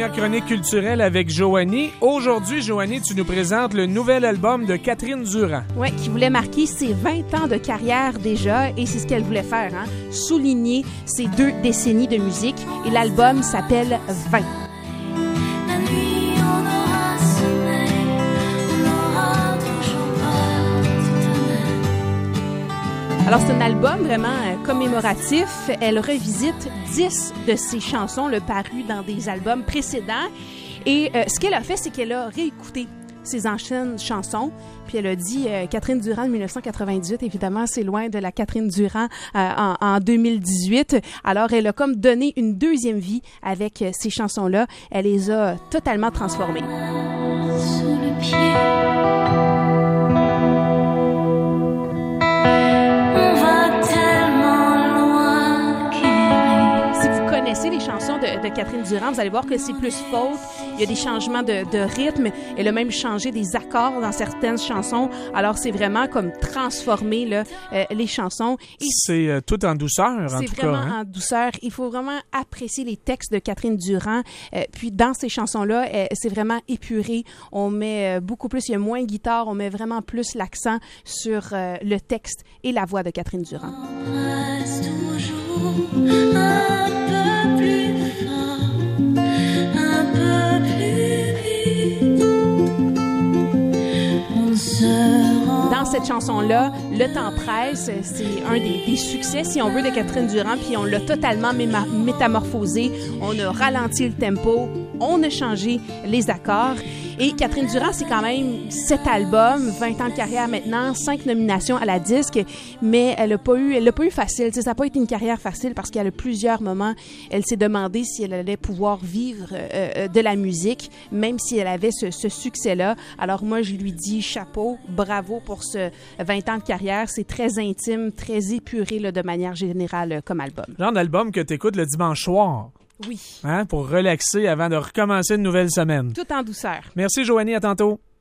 dernière chronique culturelle avec Joanie. Aujourd'hui, Joanie, tu nous présentes le nouvel album de Catherine Durand. Oui, qui voulait marquer ses 20 ans de carrière déjà, et c'est ce qu'elle voulait faire, hein? Souligner ses 2 décennies de musique. Et l'album s'appelle 20. Alors, c'est un album vraiment commémoratif. Elle revisite 10 de ses chansons parues dans des albums précédents. Et ce qu'elle a fait, c'est qu'elle a réécouté ses anciennes chansons. Puis elle a dit, Catherine Durand de 1998, évidemment, c'est loin de la Catherine Durand en 2018. Alors, elle a comme donné une deuxième vie avec ces chansons-là. Elle les a totalement transformées. Sous le pied. Les chansons de Catherine Durand, vous allez voir que c'est plus folk. Il y a des changements de rythme. Elle a même changé des accords dans certaines chansons. Alors, c'est vraiment comme transformer les chansons. Et c'est tout en douceur, en tout cas. C'est vraiment en douceur. Il faut vraiment apprécier les textes de Catherine Durand. Puis, dans ces chansons-là, c'est vraiment épuré. On met beaucoup plus, il y a moins de guitare. On met vraiment plus l'accent sur le texte et la voix de Catherine Durand. On reste toujours dans cette chanson-là, Le temps presse, c'est un des succès, si on veut, de Catherine Durand, puis on l'a totalement métamorphosé. On a ralenti le tempo, on a changé les accords. Et Catherine Durand, c'est quand même 7 albums, 20 ans de carrière maintenant, 5 nominations à la disque, mais elle l'a pas eu facile. T'sais, ça n'a pas été une carrière facile parce qu'à plusieurs moments, elle s'est demandé si elle allait pouvoir vivre de la musique, même si elle avait ce succès-là. Alors moi, je lui dis chapeau, bravo pour ce 20 ans de carrière. C'est très intime, très épuré là, de manière générale comme album. Genre d'album que tu écoutes le dimanche soir. Oui. Hein, pour relaxer avant de recommencer une nouvelle semaine. Tout en douceur. Merci, Joanie. À tantôt.